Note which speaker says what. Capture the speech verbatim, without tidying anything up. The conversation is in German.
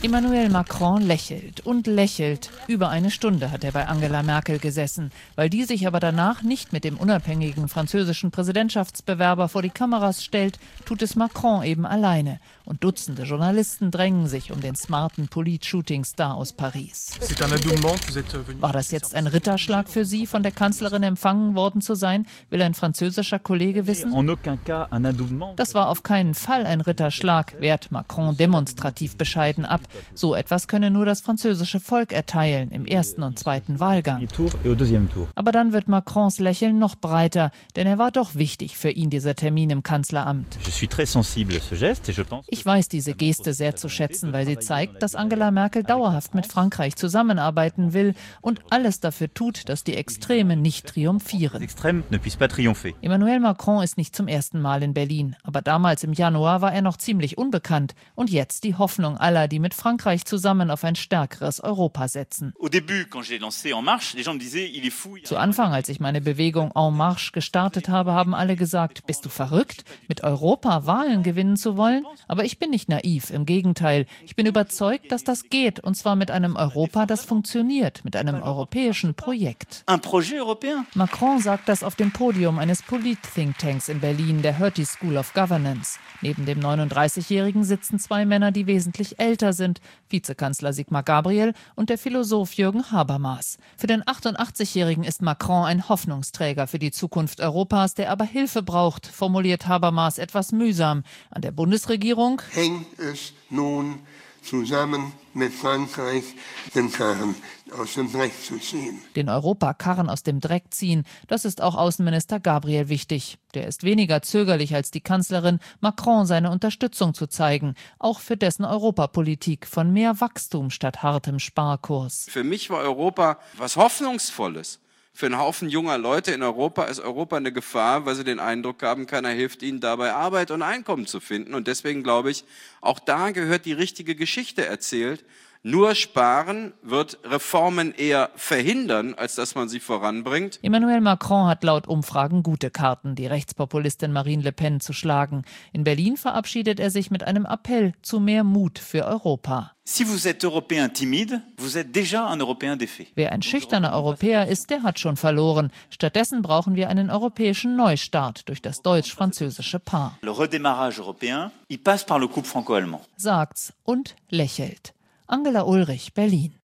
Speaker 1: Emmanuel Macron lächelt und lächelt. Über eine Stunde hat er bei Angela Merkel gesessen. Weil die sich aber danach nicht mit dem unabhängigen französischen Präsidentschaftsbewerber vor die Kameras stellt, tut es Macron eben alleine. Und Dutzende Journalisten drängen sich um den smarten Polit-Shooting-Star aus Paris. War das jetzt ein Ritterschlag für Sie, von der Kanzlerin empfangen worden zu sein, will ein französischer Kollege wissen? Das war auf keinen Fall ein Ritterschlag, wehrt Macron demonstrativ bescheiden ab. So etwas könne nur das französische Volk erteilen im ersten und zweiten Wahlgang. Aber dann wird Macrons Lächeln noch breiter, denn er war doch wichtig für ihn, dieser Termin im Kanzleramt. Ich weiß diese Geste sehr zu schätzen, weil sie zeigt, dass Angela Merkel dauerhaft mit Frankreich zusammenarbeiten will und alles dafür tut, dass die Extreme nicht triumphieren. Emmanuel Macron ist nicht zum ersten Mal in Berlin, aber damals im Januar war er noch ziemlich unbekannt und jetzt die Hoffnung aller, die mit Frankreich zusammen auf ein stärkeres Europa setzen. Zu Anfang, als ich meine Bewegung En Marche gestartet habe, haben alle gesagt, bist du verrückt, mit Europa Wahlen gewinnen zu wollen? Aber ich bin nicht naiv, im Gegenteil. Ich bin überzeugt, dass das geht, und zwar mit einem Europa, das funktioniert, mit einem europäischen Projekt. Macron sagt das auf dem Podium eines Polit-Thinktanks in Berlin, der Hertie School of Governance. Neben dem neununddreißigjährigen sitzen zwei Männer, die wesentlich älter sind, Vizekanzler Sigmar Gabriel und der Philosoph Jürgen Habermas. Für den achtundachtzigjährigen ist Macron ein Hoffnungsträger für die Zukunft Europas, der aber Hilfe braucht, formuliert Habermas etwas mühsam. An der Bundesregierung
Speaker 2: hängt es nun zusammen mit Frankreich, den Karren aus dem Dreck zu ziehen.
Speaker 1: Den Europakarren aus dem Dreck ziehen, das ist auch Außenminister Gabriel wichtig. Der ist weniger zögerlich als die Kanzlerin, Macron seine Unterstützung zu zeigen, auch für dessen Europapolitik von mehr Wachstum statt hartem Sparkurs.
Speaker 3: Für mich war Europa was Hoffnungsvolles. Für einen Haufen junger Leute in Europa ist Europa eine Gefahr, weil sie den Eindruck haben, keiner hilft ihnen dabei, Arbeit und Einkommen zu finden. Und deswegen glaube ich, auch da gehört die richtige Geschichte erzählt. Nur Sparen wird Reformen eher verhindern, als dass man sie voranbringt.
Speaker 1: Emmanuel Macron hat laut Umfragen gute Karten, die Rechtspopulistin Marine Le Pen zu schlagen. In Berlin verabschiedet er sich mit einem Appell zu mehr Mut für Europa.
Speaker 4: Si vous êtes européen timide, vous êtes déjà un européen défait.
Speaker 1: Wer ein schüchterner Europäer ist, der hat schon verloren. Stattdessen brauchen wir einen europäischen Neustart durch das deutsch-französische Paar.
Speaker 4: Le redémarrage européen, il passe par le couple franco-allemand.
Speaker 1: Sagt's und lächelt. Angela Ulrich, Berlin.